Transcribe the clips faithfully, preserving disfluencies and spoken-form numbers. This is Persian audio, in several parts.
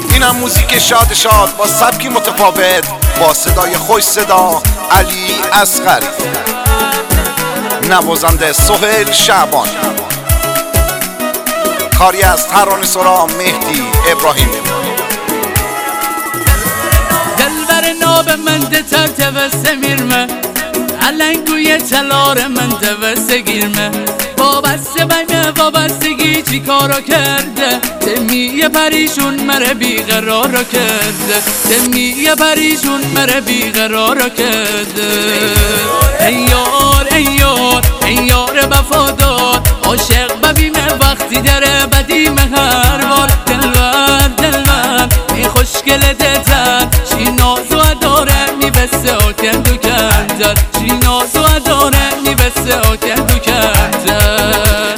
اینم موزیک شاد شاد با سبکی متفاوت با صدای خوش صدا علی اصغری، نوازنده سهیل شعبان، کاری از ترانه‌سرا مهدی ابراهیم. دلبر ناب من ده ترتبسته میرمه علنگوی تلار من دوسته گیرمه وابسته بگه وابستگی چی کارا کرده دمیه پریشون مره بیقرارا کرده دمیه پریشون مره بیقرارا کرده ای یار ای یار ای یار وفادار عاشق ببینه وقتی داره بدیمه هر بار دلبر دلبر ای خوشگل دتر چی نازو داره میبسته آکن دو کندر چی نازو داره میبسته آکن دو کندر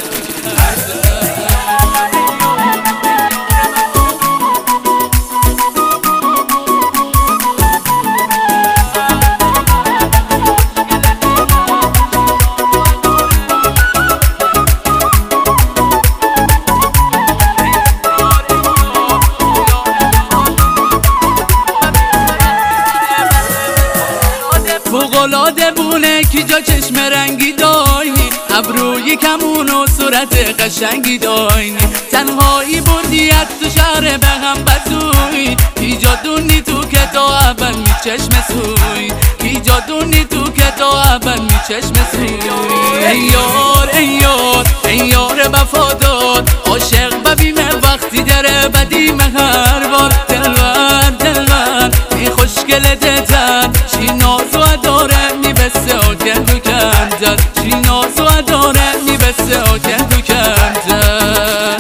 فوق‌العاده بونه کی جا چشم رنگی داینی ابروی کمون و صورت قشنگی داینی تنهایی بردیت تو شهر به هم بدوی کی جا دونی تو که تا اول می چشم سوی کی جا دونی تو که تا اول می چشم سوی ای یار ای یار ای یار وفادار عاشق ببینه وقتی داره بدیمه هر بار دلبر دلبر ای خوشگل دتر چی نازو داره میبسته آکن دو کندر چی نازو داره میبسته آکن دو کندر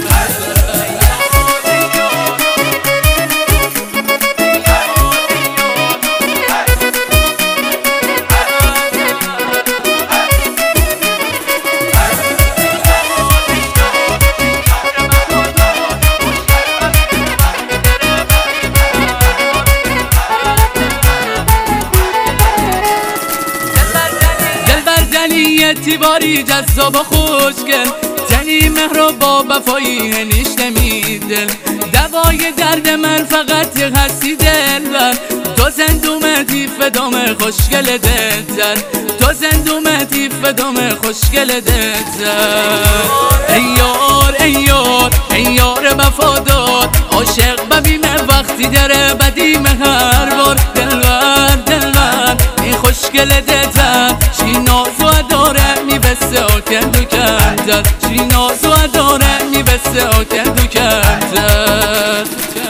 تیباری جذاب و خوشگل زنی مهر با وفایی هنیش نمیدل دوای درد من فقط هستی دلبر تو زندومتی فدام خوشگل دلتر تو زندومتی فدام خوشگل دلتر ای یار ای یار ای یار وفادار عاشق ببینه وقتی داره بدیمه هر بار دلبر دلبر ای خوشگل دلتر چی نازو داره میبسته آکن دو کندر چی نازو داره میبسته آکن دو کندر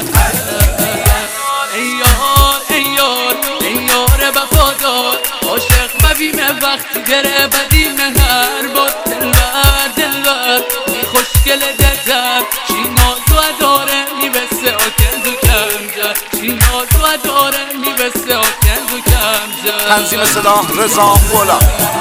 ای یار ای یار ای یار وفادار عاشق ببینه وقتی داره بدیمه هر بار دلبر دلبر ای خوشگل دلتر چی نازو داره میبسته آکن دو کندر چی نازو داره میبسته آکن دو کندر. تنظیم صدا رضا غلام.